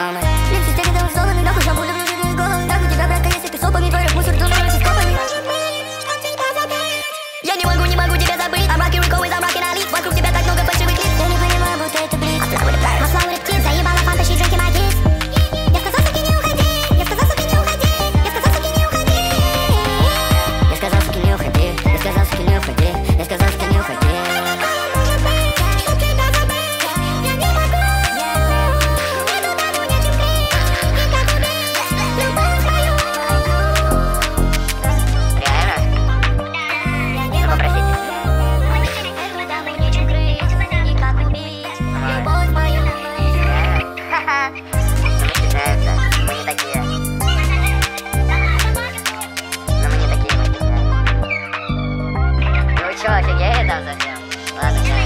мамы. Липси стеки до условный, нахуй шампунь, люблю головы. Нахуй тебя, братка, если ты сопами, твоих мусор, думаю, с копами. Я не могу тебя забыть. I'm rocking Rico, I'm rocking Ali. Вокруг тебя так много фальшивых лиц. Я не понимаю, будто это блиц. Масла у рептилий, заебала фанта, she drinking my kiss. Я сказал, суки, не уходи. Я сказал, суки, не уходи. Я сказал, суки, не уходи. Я сказал, суки, не уходи. Я сказал, суки, не уходи. Я сказал, суки, не уходи. Офигеет там совсем? Ладно,